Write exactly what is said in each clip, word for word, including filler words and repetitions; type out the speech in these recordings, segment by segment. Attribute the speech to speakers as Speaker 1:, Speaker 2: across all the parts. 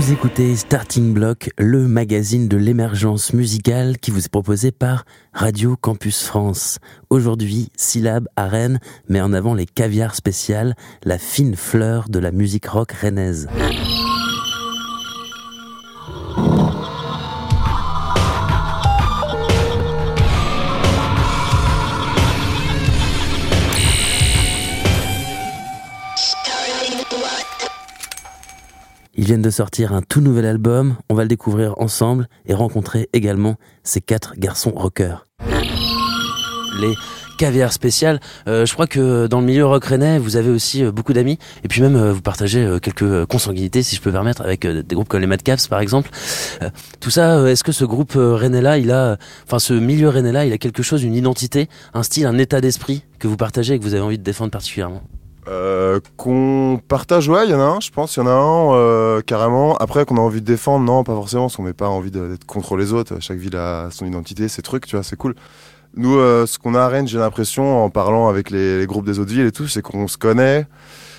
Speaker 1: Vous écoutez Starting Block, le magazine de l'émergence musicale qui vous est proposé par Radio Campus France. Aujourd'hui, Syllab à Rennes met en avant les caviars spéciales, la fine fleur de la musique rock rennaise. Ils viennent de sortir un tout nouvel album, on va le découvrir ensemble et rencontrer également ces quatre garçons rockers. Les caviars spéciales, euh, je crois que dans le milieu rock rennais, vous avez aussi euh, beaucoup d'amis et puis même euh, vous partagez euh, quelques consanguinités, si je peux me permettre, avec euh, des groupes comme les Madcaps par exemple. Euh, tout ça, euh, est-ce que ce groupe euh, rennais-là, il a, enfin ce milieu rennais-là, il a quelque chose, une identité, un style, un état d'esprit que vous partagez et que vous avez envie de défendre particulièrement?
Speaker 2: Euh, qu'on partage, ouais, il y en a un, je pense, il y en a un euh, carrément. Après, qu'on a envie de défendre, non, pas forcément, parce qu'on n'a pas envie de, d'être contre les autres. Chaque ville a son identité, ses trucs, tu vois, c'est cool. Nous, euh, ce qu'on a à Rennes, j'ai l'impression, en parlant avec les, les groupes des autres villes et tout, c'est qu'on se connaît,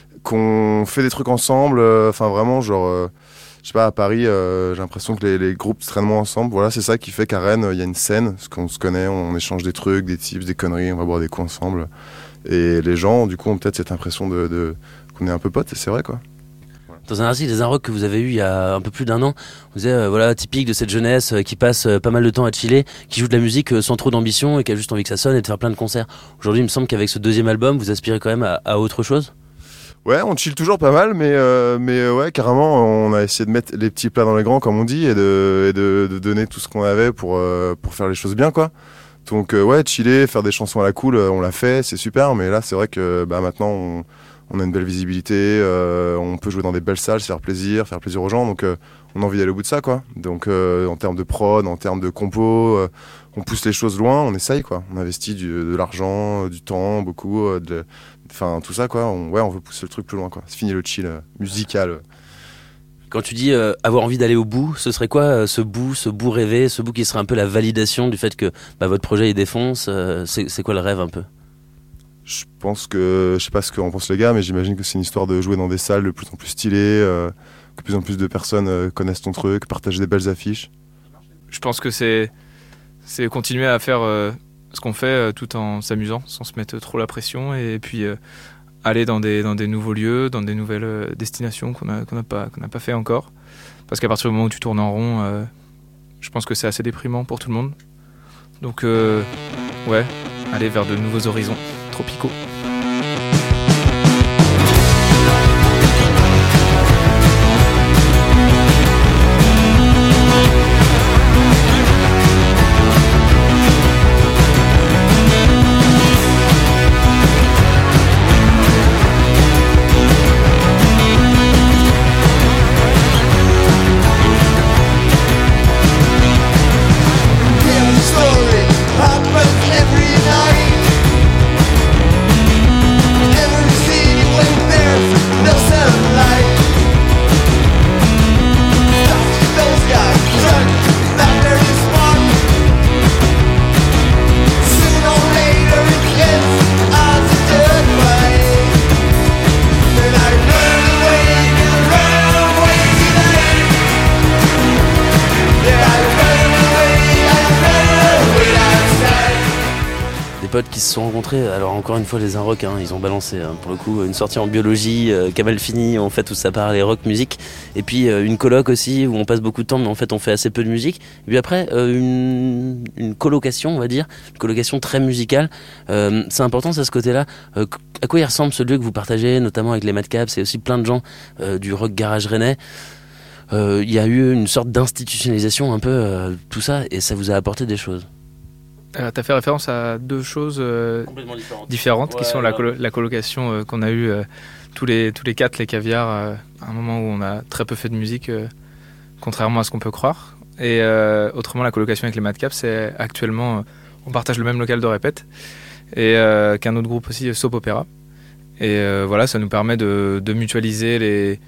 Speaker 2: qu'on fait des trucs ensemble. Enfin, euh, vraiment, genre, euh, je sais pas, à Paris, euh, j'ai l'impression que les, les groupes traînent moins ensemble. Voilà, c'est ça qui fait qu'à Rennes, il y a une scène, parce qu'on se connaît, on échange des trucs, des tips, des conneries, on va boire des coups ensemble. Et les gens, du coup, ont peut-être cette impression de, de qu'on est un peu potes, et c'est vrai, quoi. Voilà.
Speaker 1: Dans un article des Un Rock que vous avez eu il y a un peu plus d'un an, vous disiez, euh, voilà, typique de cette jeunesse euh, qui passe euh, pas mal de temps à chiller, qui joue de la musique euh, sans trop d'ambition et qui a juste envie que ça sonne et de faire plein de concerts. Aujourd'hui, il me semble qu'avec ce deuxième album, vous aspirez quand même à, à autre chose.
Speaker 2: Ouais, on chill toujours pas mal, mais, euh, mais euh, ouais, carrément, on a essayé de mettre les petits plats dans les grands, comme on dit, et de, et de, de donner tout ce qu'on avait pour, euh, pour faire les choses bien, quoi. Donc euh, ouais, chiller, faire des chansons à la cool, euh, on l'a fait, c'est super, mais là c'est vrai que bah, maintenant on, on a une belle visibilité, euh, on peut jouer dans des belles salles, se faire plaisir, faire plaisir aux gens, donc euh, on a envie d'aller au bout de ça, quoi. Donc euh, en termes de prod, en termes de compo, euh, on pousse les choses loin, on essaye, quoi. On investit du, de l'argent, du temps, beaucoup, euh, de, enfin tout ça, quoi. On, ouais, on veut pousser le truc plus loin, quoi. C'est fini le chill euh, musical. Euh.
Speaker 1: Quand tu dis euh, avoir envie d'aller au bout, ce serait quoi euh, ce bout, ce bout rêvé, ce bout qui serait un peu la validation du fait que bah, votre projet il défonce, euh, c'est, c'est quoi le rêve un peu?
Speaker 2: Je pense que, je sais pas ce qu'en pensent les gars, mais j'imagine que c'est une histoire de jouer dans des salles de plus en plus stylées, euh, que de plus en plus de personnes euh, connaissent ton truc, partagent des belles affiches.
Speaker 3: Je pense que c'est, c'est continuer à faire euh, ce qu'on fait euh, tout en s'amusant, sans se mettre trop la pression, et puis euh, aller dans des, dans des nouveaux lieux, dans des nouvelles euh, destinations qu'on a, qu'on n'a pas, qu'on n'a pas fait encore. Parce qu'à partir du moment où tu tournes en rond, euh, je pense que c'est assez déprimant pour tout le monde. Donc euh, ouais, aller vers de nouveaux horizons tropicaux.
Speaker 1: Potes qui se sont rencontrés, alors encore une fois les Un Rock, hein, ils ont balancé hein, pour le coup une sortie en biologie euh, qui a mal fini, on fait tout ça par les rock musique, et puis euh, une coloc aussi où on passe beaucoup de temps mais en fait on fait assez peu de musique, et puis après euh, une, une colocation on va dire, une colocation très musicale, euh, c'est important ça ce côté là, euh, à quoi il ressemble ce lieu que vous partagez notamment avec les Madcaps et aussi plein de gens euh, du rock garage rennais? Il euh, y a eu une sorte d'institutionnalisation un peu euh, tout ça et ça vous a apporté des choses.
Speaker 3: Euh, tu as fait référence à deux choses euh, différentes, différentes
Speaker 1: ouais,
Speaker 3: qui sont
Speaker 1: ouais.
Speaker 3: la, colo- la colocation euh, qu'on a eue euh, tous, les, tous les quatre, les caviars, euh, à un moment où on a très peu fait de musique, euh, contrairement à ce qu'on peut croire. Et euh, autrement, la colocation avec les Madcaps, c'est actuellement, euh, on partage le même local de répète, et euh, qu'un autre groupe aussi, Soap Opera. Et euh, voilà, ça nous permet de, de mutualiser les,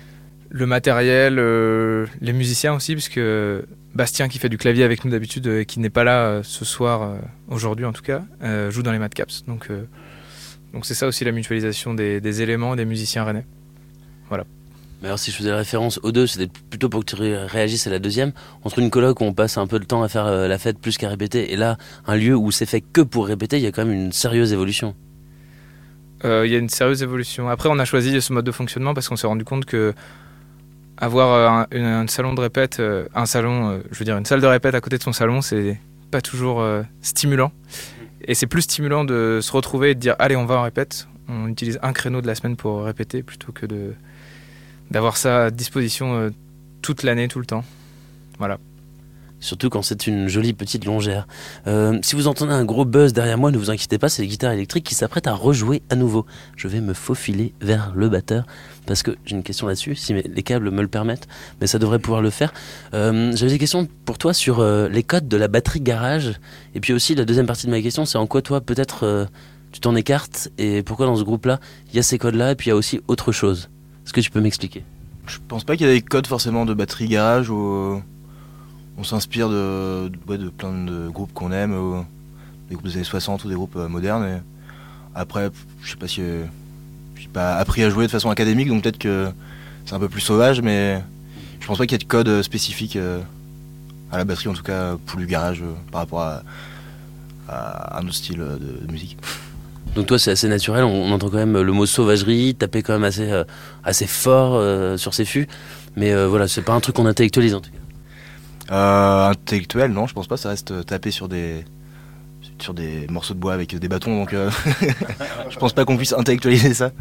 Speaker 3: le matériel, euh, les musiciens aussi, puisque Bastien, qui fait du clavier avec nous d'habitude, et qui n'est pas là euh, ce soir, euh, aujourd'hui en tout cas, euh, joue dans les Madcaps. Donc, euh, donc c'est ça aussi la mutualisation des, des éléments des musiciens rennais. Voilà.
Speaker 1: Mais alors si je faisais la référence aux deux, c'était plutôt pour que tu ré- réagisses à la deuxième. Entre une coloc où on passe un peu de temps à faire euh, la fête plus qu'à répéter, et là, un lieu où c'est fait que pour répéter, il y a quand même une sérieuse évolution.
Speaker 3: Il euh, y a une sérieuse évolution. Après, on a choisi ce mode de fonctionnement parce qu'on s'est rendu compte que avoir un, un salon de répète, euh, un salon, euh, je veux dire une salle de répète à côté de son salon, c'est pas toujours euh, stimulant. Et c'est plus stimulant de se retrouver et de dire allez, on va en répète. On utilise un créneau de la semaine pour répéter plutôt que de d'avoir ça à disposition euh, toute l'année, tout le temps. Voilà.
Speaker 1: Surtout quand c'est une jolie petite longère. Euh, si vous entendez un gros buzz derrière moi, ne vous inquiétez pas, c'est les guitares électriques qui s'apprêtent à rejouer à nouveau. Je vais me faufiler vers le batteur, parce que j'ai une question là-dessus, si les câbles me le permettent, mais ça devrait pouvoir le faire. Euh, j'avais des questions pour toi sur euh, les codes de la batterie garage, et puis aussi la deuxième partie de ma question, c'est en quoi toi, peut-être, euh, tu t'en écartes, et pourquoi dans ce groupe-là, il y a ces codes-là, et puis il y a aussi autre chose. Est-ce que tu peux m'expliquer ?
Speaker 4: Je pense pas qu'il y a des codes forcément de batterie garage où on s'inspire de, de, ouais, de plein de groupes qu'on aime, ou des groupes des années soixante ou des groupes euh, modernes. Et après, je sais pas si euh, j'ai pas appris à jouer de façon académique, donc peut-être que c'est un peu plus sauvage, mais je pense pas qu'il y ait de code spécifique euh, à la batterie, en tout cas pour du garage euh, par rapport à, à un autre style de, de musique.
Speaker 1: Donc toi c'est assez naturel, on, on entend quand même le mot sauvagerie, taper quand même assez, euh, assez fort euh, sur ses fûts, mais euh, voilà, c'est pas un truc qu'on intellectualise en tout cas.
Speaker 4: Euh, intellectuel, non, je pense pas, ça reste taper sur des, sur des morceaux de bois avec des bâtons, donc euh, je pense pas qu'on puisse intellectualiser ça.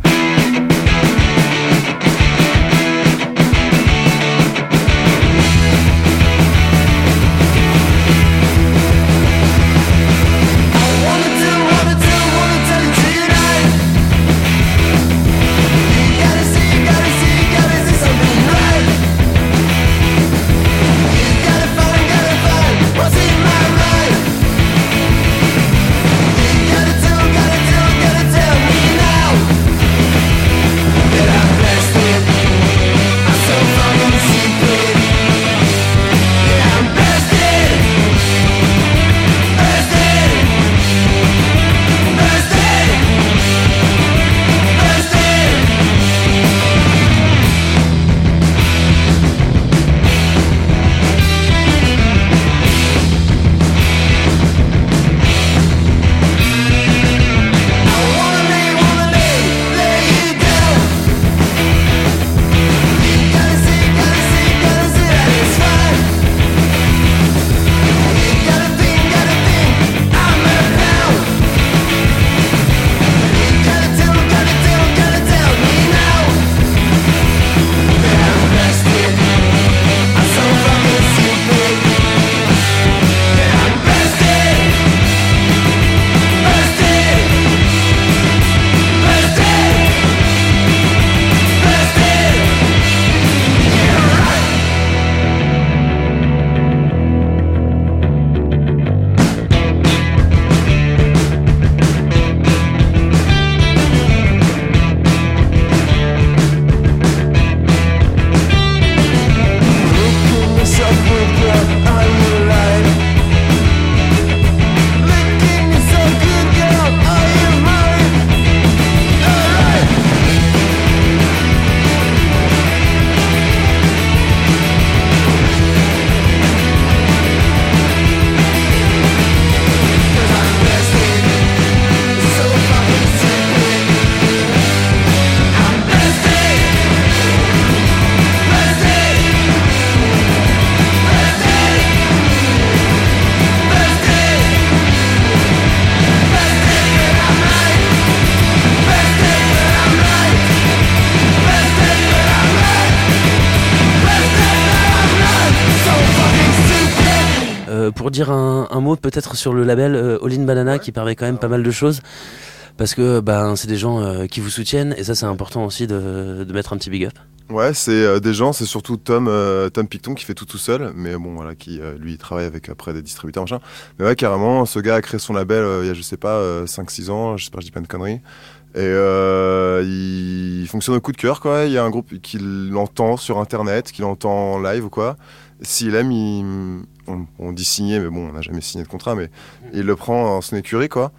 Speaker 1: Pour dire un, un mot peut-être sur le label euh, All In Banana qui permet quand même pas mal de choses parce que ben, c'est des gens euh, qui vous soutiennent et ça c'est important aussi de, de mettre un petit big up.
Speaker 2: Ouais, c'est euh, des gens, c'est surtout Tom, euh, Tom Picton qui fait tout tout seul, mais bon voilà, qui euh, lui travaille avec après des distributeurs machin. Mais ouais, carrément, ce gars a créé son label euh, il y a je sais pas euh, cinq six ans, j'espère que je dis pas de conneries. Et euh, il fonctionne au coup de cœur quoi. Il y a un groupe qui l'entend sur internet, qui l'entend en live ou quoi. S'il aime, il, on, on dit signer, mais bon, on n'a jamais signé de contrat, mais il le prend en son écurie quoi.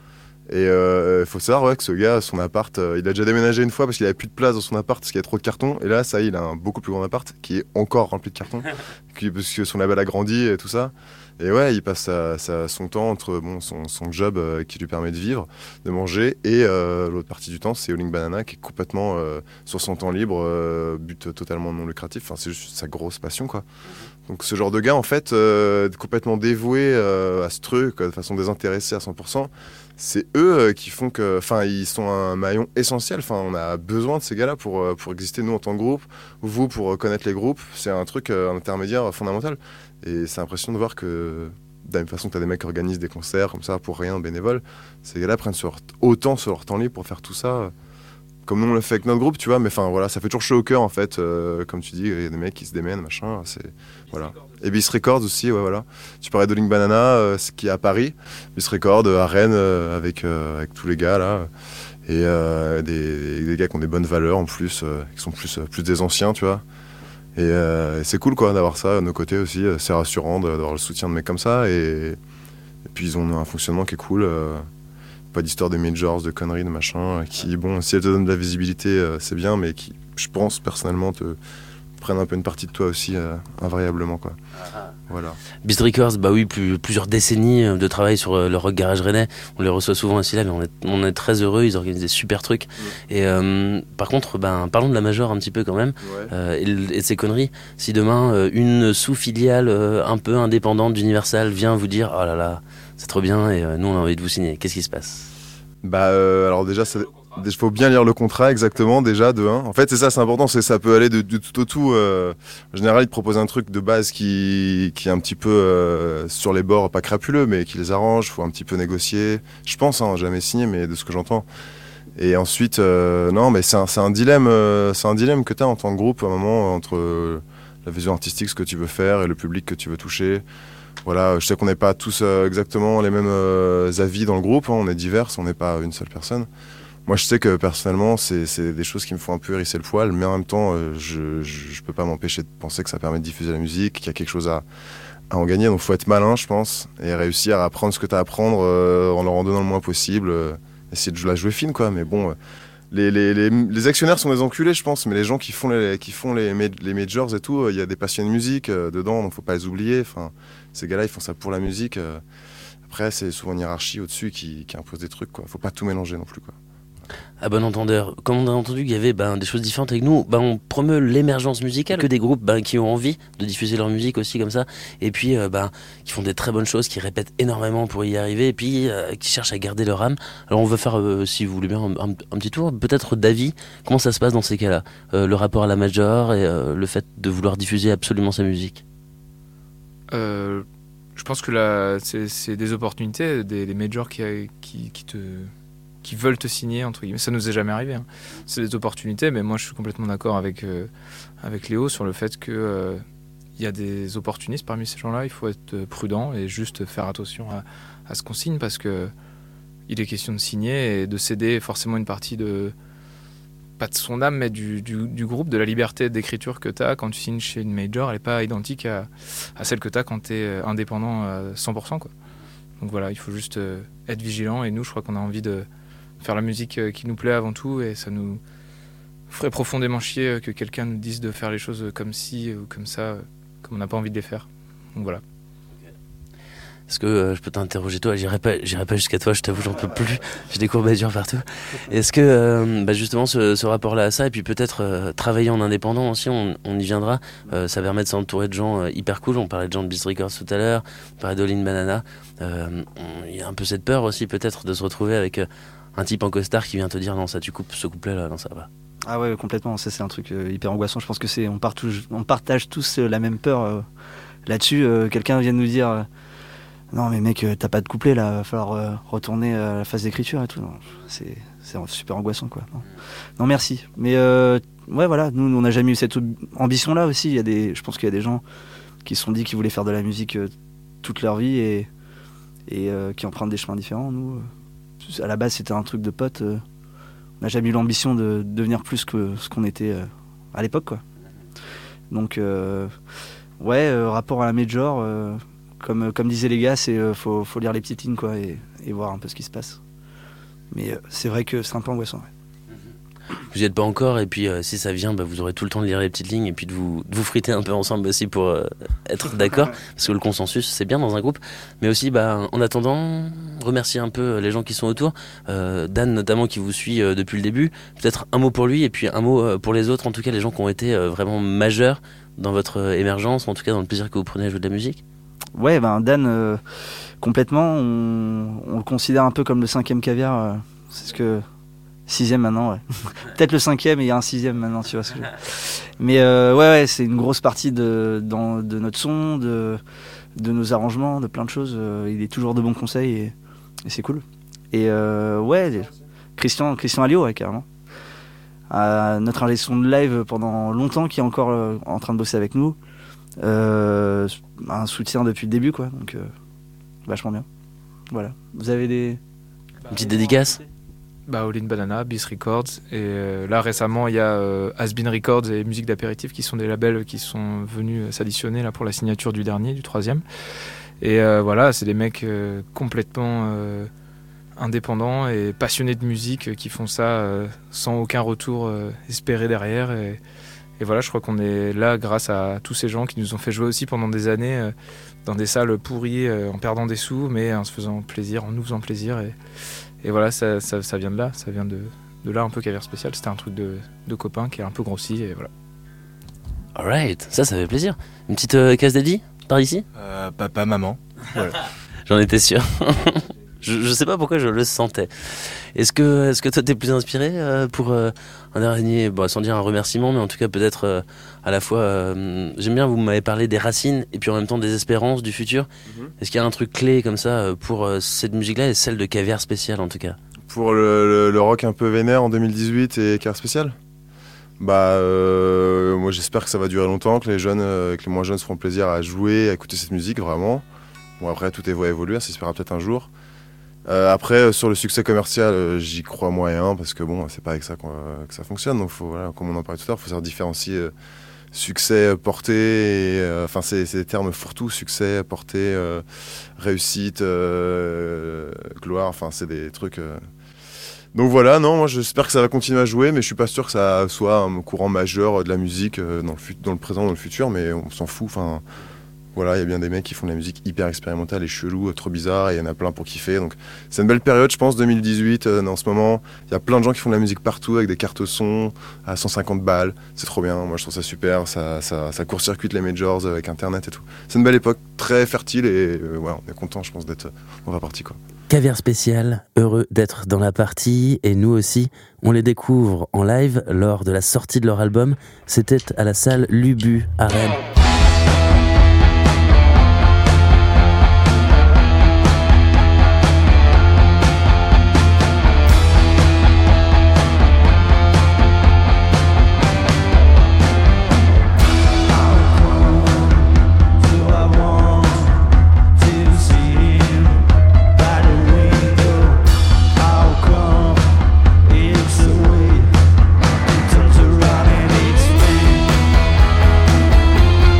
Speaker 2: Et il euh, faut savoir ouais, que ce gars, son appart, euh, il a déjà déménagé une fois parce qu'il avait plus de place dans son appart parce qu'il y a trop de cartons. Et là, ça y est, il a un beaucoup plus grand appart qui est encore rempli de cartons qui, parce que son label a grandi et tout ça. Et ouais, il passe sa, sa, son temps entre bon, son, son job euh, qui lui permet de vivre, de manger, et euh, l'autre partie du temps, c'est Howling Banana qui est complètement euh, sur son temps libre, euh, but totalement non lucratif. Enfin, c'est juste sa grosse passion, quoi. Donc ce genre de gars, en fait, euh, complètement dévoué euh, à ce truc, de façon désintéressée à cent pour cent, c'est eux euh, qui font que, enfin, ils sont un maillon essentiel. Enfin, on a besoin de ces gars-là pour euh, pour exister nous en tant que groupe, vous pour connaître les groupes. C'est un truc, euh, un intermédiaire fondamental. Et c'est impressionnant de voir que, de la même façon que tu as des mecs qui organisent des concerts comme ça pour rien, bénévoles, ces gars-là prennent sur, autant sur leur temps libre pour faire tout ça, comme nous on le fait avec notre groupe, tu vois. Mais enfin voilà, ça fait toujours chaud au cœur en fait. Euh, comme tu dis, il y a des mecs qui se démènent, machin. C'est voilà. Et Beast Records aussi, ouais voilà. Tu parlais de Howling Banana, euh, qui est à Paris, Beast Records à Rennes euh, avec euh, avec tous les gars là. Et euh, des, des gars qui ont des bonnes valeurs en plus, euh, qui sont plus plus des anciens, tu vois. Et, euh, et c'est cool quoi d'avoir ça à nos côtés aussi, c'est rassurant d'avoir le soutien de mecs comme ça, et, et puis ils ont un fonctionnement qui est cool, euh, pas d'histoire de majors, de conneries, de machin, qui bon, si elles te donnent de la visibilité euh, c'est bien, mais qui je pense personnellement te prennent un peu une partie de toi aussi euh, invariablement quoi. Voilà.
Speaker 1: Beast Records, bah oui, plus, plusieurs décennies de travail sur euh, le rock garage rennais. On les reçoit souvent aussi là, mais on est, on est très heureux. Ils organisent des super trucs. Ouais. Et euh, par contre, ben, parlons de la Major un petit peu quand même, ouais. euh, et, et de ces conneries. Si demain euh, une sous-filiale euh, un peu indépendante d'Universal vient vous dire, oh là là, c'est trop bien, et euh, nous on a envie de vous signer, qu'est-ce qui se passe?
Speaker 2: Bah euh, alors déjà, ça... il faut bien lire le contrat exactement déjà de un. En fait c'est ça, c'est important, c'est ça peut aller de, de tout au tout. Euh, en général ils te proposent un truc de base qui, qui est un petit peu euh, sur les bords, pas crapuleux, mais qui les arrange, faut un petit peu négocier. Je pense, hein, jamais signé, mais de ce que j'entends. Et ensuite, euh, non mais c'est un, c'est un dilemme, euh, c'est un dilemme que tu as en tant que groupe à un moment entre euh, la vision artistique, ce que tu veux faire, et le public que tu veux toucher. Voilà, je sais qu'on n'est pas tous euh, exactement les mêmes euh, avis dans le groupe, hein, on est divers, on n'est pas une seule personne. Moi, je sais que personnellement, c'est, c'est des choses qui me font un peu hérisser le poil, mais en même temps, euh, je, je, je peux pas m'empêcher de penser que ça permet de diffuser la musique, qu'il y a quelque chose à, à en gagner. Donc, faut être malin, je pense, et réussir à apprendre ce que tu as à apprendre euh, en leur en donnant le moins possible. Euh, essayer de la jouer fine, quoi. Mais bon, euh, les, les, les, les actionnaires sont des enculés, je pense, mais les gens qui font les, qui font les, les majors et tout, il euh, y a des passionnés de musique euh, dedans, donc faut pas les oublier. Enfin, ces gars-là, ils font ça pour la musique. Euh, après, c'est souvent une hiérarchie au-dessus qui, qui impose des trucs, quoi. Faut pas tout mélanger non plus, quoi.
Speaker 1: À bon entendeur, comme on a entendu qu'il y avait ben, des choses différentes avec nous, ben, on promeut l'émergence musicale, que des groupes ben, qui ont envie de diffuser leur musique aussi comme ça, et puis euh, ben, qui font des très bonnes choses, qui répètent énormément pour y arriver, et puis euh, qui cherchent à garder leur âme. Alors on va faire, euh, si vous voulez bien, un, un, un petit tour, peut-être d'avis, comment ça se passe dans ces cas-là, euh, le rapport à la major et euh, le fait de vouloir diffuser absolument sa musique.
Speaker 3: euh, Je pense que là, c'est, c'est des opportunités, des, des majors qui, qui, qui te... qui veulent te signer, entre guillemets. Ça nous est jamais arrivé, hein. C'est des opportunités, mais moi je suis complètement d'accord avec, euh, avec Léo sur le fait qu'il euh, y a des opportunistes parmi ces gens-là. Il faut être prudent et juste faire attention à, à ce qu'on signe, parce que il est question de signer et de céder forcément une partie de, pas de son âme, mais du, du, du groupe, de la liberté d'écriture que tu as quand tu signes chez une major. Elle n'est pas identique à, à celle que tu as quand tu es indépendant à cent pour cent, quoi. Donc voilà, il faut juste euh, être vigilant, et nous je crois qu'on a envie de faire la musique qui nous plaît avant tout, et ça nous ferait profondément chier que quelqu'un nous dise de faire les choses comme ci ou comme ça, comme on n'a pas envie de les faire. Donc voilà.
Speaker 1: Est-ce que euh, je peux t'interroger toi? J'irai pas, j'irai pas jusqu'à toi, je t'avoue, j'en peux plus. J'ai des courbatures partout. Est-ce que euh, bah justement ce, ce rapport-là à ça, et puis peut-être euh, travailler en indépendant aussi, on, on y viendra. Euh, ça permet de s'entourer de gens euh, hyper cool. On parlait de gens de Beast Records tout à l'heure, on parlait d'Howling Banana. Il euh, y a un peu cette peur aussi peut-être de se retrouver avec euh, un type en costard qui vient te dire non, ça tu coupes ce couplet là, non ça va.
Speaker 5: Ah ouais, complètement, ça c'est un truc euh, hyper angoissant. Je pense que c'est on, partage, on partage tous euh, la même peur euh, là-dessus. Euh, quelqu'un vient de nous dire euh, non mais mec, euh, t'as pas de couplet là, va falloir euh, retourner à la phase d'écriture et tout. Non, c'est, c'est super angoissant quoi. Non, non merci. Mais euh, ouais voilà, nous on n'a jamais eu cette ambition là aussi. Il y a des, je pense qu'il y a des gens qui se sont dit qu'ils voulaient faire de la musique euh, toute leur vie et, et euh, qui empruntent des chemins différents. Nous, euh, à la base c'était un truc de potes. Euh, on n'a jamais eu l'ambition de devenir plus que ce qu'on était euh, à l'époque quoi. Donc euh, ouais, euh, rapport à la major, euh, comme, comme disaient les gars, c'est euh, faut, faut lire les petites lignes quoi, et, et voir un peu ce qui se passe. Mais euh, c'est vrai que c'est un peu angoissant. Ouais.
Speaker 1: Vous n'y êtes pas encore, et puis euh, si ça vient, bah, vous aurez tout le temps de lire les petites lignes et puis de vous, de vous friter un peu ensemble aussi pour euh, être d'accord, parce que le consensus c'est bien dans un groupe, mais aussi bah, en attendant, remercier un peu les gens qui sont autour, euh, Dan notamment qui vous suit euh, depuis le début, peut-être un mot pour lui et puis un mot euh, pour les autres, en tout cas les gens qui ont été euh, vraiment majeurs dans votre euh, émergence, en tout cas dans le plaisir que vous prenez à jouer de la musique.
Speaker 5: Ouais, ben Dan, euh, complètement, on, on le considère un peu comme le cinquième caviar, euh, c'est ce que... Sixième maintenant, ouais. Peut-être le cinquième et il y a un sixième maintenant, tu vois ce que je veux dire. Mais euh, ouais, ouais, c'est une grosse partie de, dans, de notre son, de, de nos arrangements, de plein de choses. Euh, il est toujours de bons conseils et, et c'est cool. Et euh, ouais, Christian, Christian Alliot, ouais, carrément. Euh, notre ingé son de live pendant longtemps, qui est encore euh, en train de bosser avec nous. Euh, un soutien depuis le début, quoi. Donc, euh, vachement bien. Voilà. Vous avez des...
Speaker 1: Une petite dédicace ?
Speaker 3: Bah, All in Banana, Bis Records, et euh, là récemment il y a euh, Has Been Records et Musique d'Apéritif qui sont des labels qui sont venus s'additionner là pour la signature du dernier, du troisième. Et euh, voilà, c'est des mecs euh, complètement euh, indépendants et passionnés de musique euh, qui font ça euh, sans aucun retour euh, espéré derrière. Et, et voilà, je crois qu'on est là grâce à tous ces gens qui nous ont fait jouer aussi pendant des années euh, dans des salles pourries euh, en perdant des sous, mais en se faisant plaisir, en nous faisant plaisir. Et, Et voilà, ça, ça, ça vient de là, ça vient de, de là un peu Caviar Spécial. C'était un truc de, de copain qui est un peu grossi et voilà.
Speaker 1: Alright, ça, ça fait plaisir. Une petite euh, case dédiée par ici
Speaker 4: Euh, papa, maman. Voilà.
Speaker 1: J'en étais sûr. je, je sais pas pourquoi je le sentais. Est-ce que, est-ce que toi t'es plus inspiré euh, pour euh, un dernier, bon, sans dire un remerciement, mais en tout cas peut-être euh, à la fois, euh, j'aime bien, vous m'avez parlé des racines et puis en même temps des espérances du futur. Mm-hmm. Est-ce qu'il y a un truc clé comme ça pour euh, cette musique-là et celle de Caviar Spécial en tout cas?
Speaker 2: Pour le, le, le rock un peu vénère en deux mille dix-huit et Caviar Spécial, bah euh, moi j'espère que ça va durer longtemps, que les jeunes, euh, que les moins jeunes se feront plaisir à jouer, à écouter cette musique vraiment. Bon, après tout est voie à évoluer, ça s'espérera peut-être un jour. Euh, après euh, sur le succès commercial, euh, j'y crois moyen parce que bon, c'est pas avec ça euh, que ça fonctionne. Donc faut, voilà, comme on en parlait tout à l'heure, faut savoir différencier euh, succès, portée, et, euh, enfin c'est, c'est des termes fourre-tout, succès, portée, euh, réussite, euh, gloire, enfin c'est des trucs. Euh... Donc voilà, non, moi j'espère que ça va continuer à jouer, mais je suis pas sûr que ça soit un courant majeur de la musique euh, dans, le fut- dans le présent, dans le futur, mais on s'en fout. Enfin. Voilà, il y a bien des mecs qui font de la musique hyper expérimentale et chelou, trop bizarre, et il y en a plein pour kiffer. Donc c'est une belle période, je pense, deux mille dix-huit. Euh, en ce moment, il y a plein de gens qui font de la musique partout avec des cartes son à cent cinquante balles. C'est trop bien, moi je trouve ça super. Ça, ça, ça court-circuite les majors avec Internet et tout. C'est une belle époque, très fertile, et euh, ouais, on est content, je pense, d'être dans la partie, quoi.
Speaker 1: Caviar Spécial, heureux d'être dans la partie, et nous aussi, on les découvre en live lors de la sortie de leur album. C'était à la salle Lubu à Rennes.
Speaker 6: Turns around and it's me.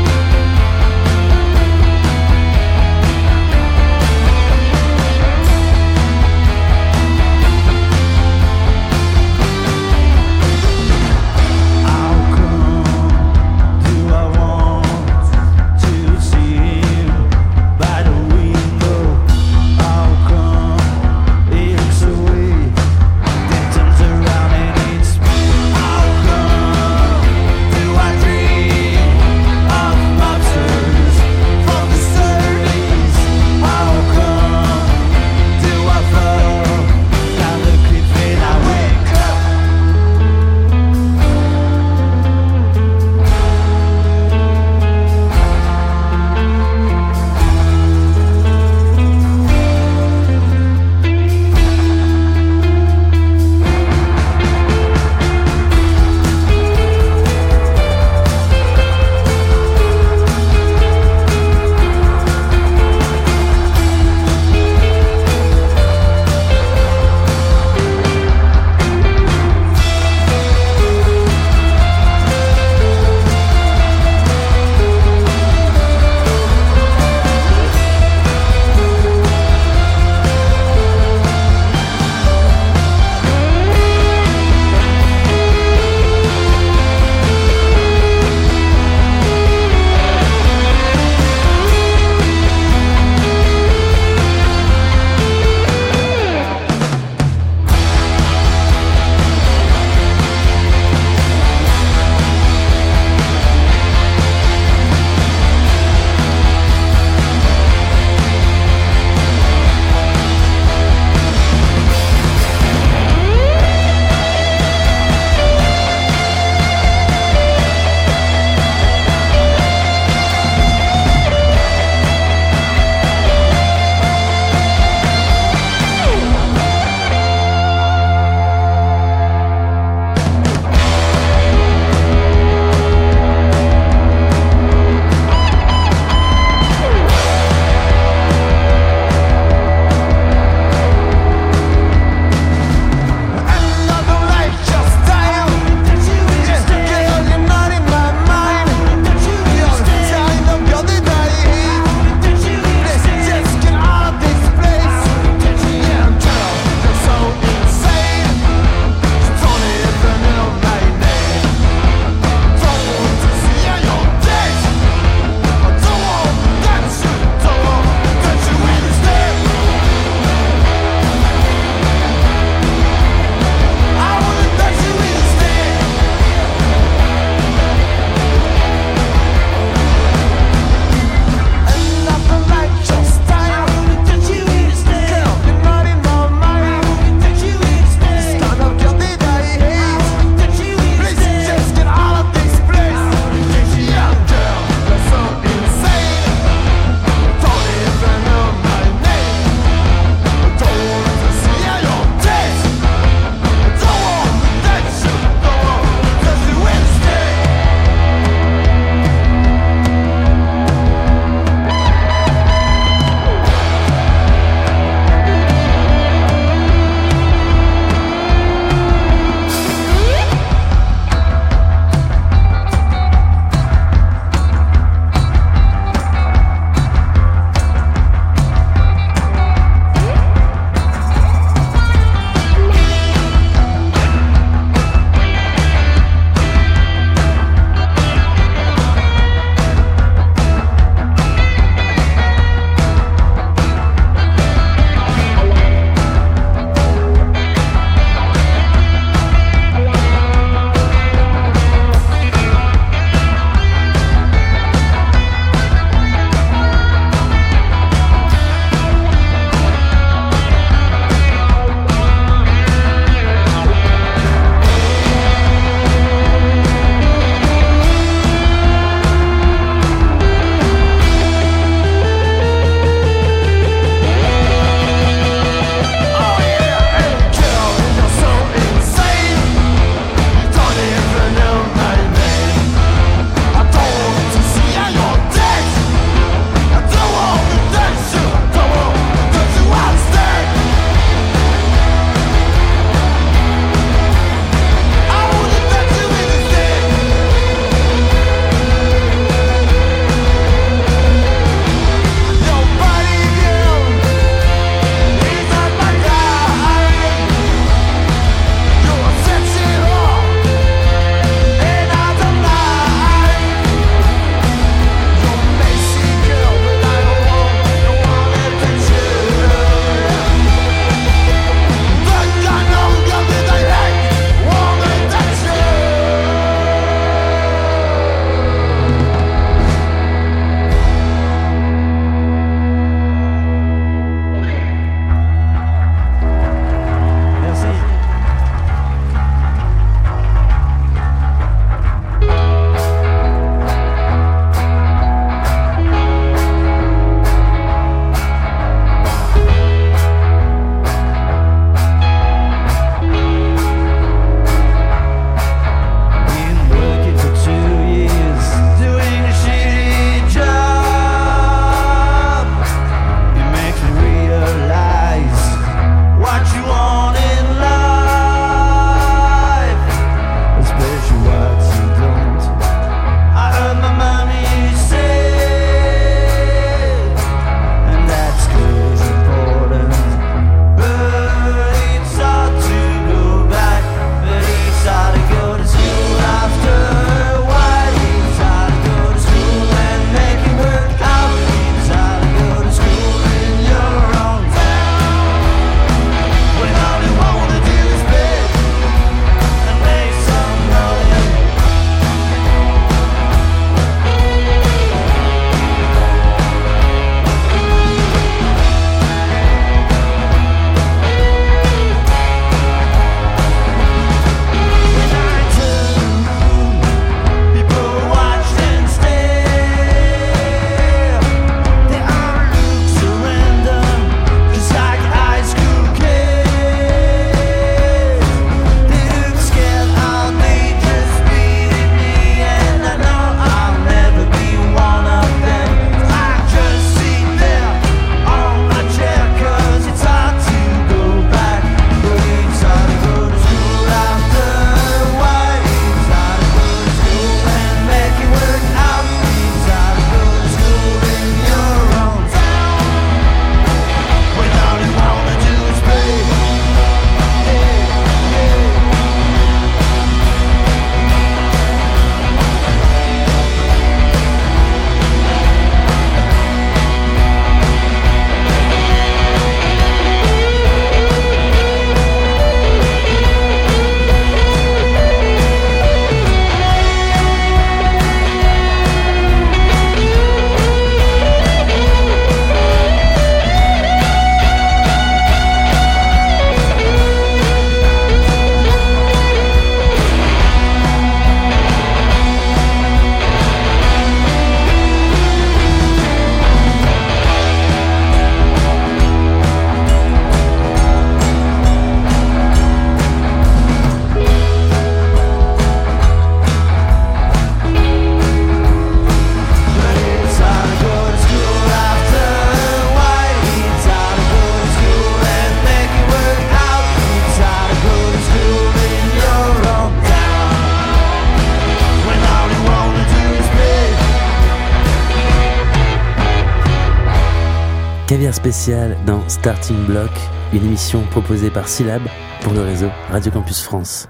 Speaker 1: Caviar spécial dans Starting Block, une émission proposée par Syllab pour le réseau Radio Campus France.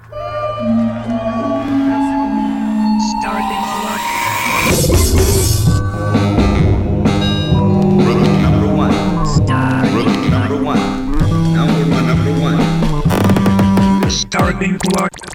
Speaker 6: Starting Block.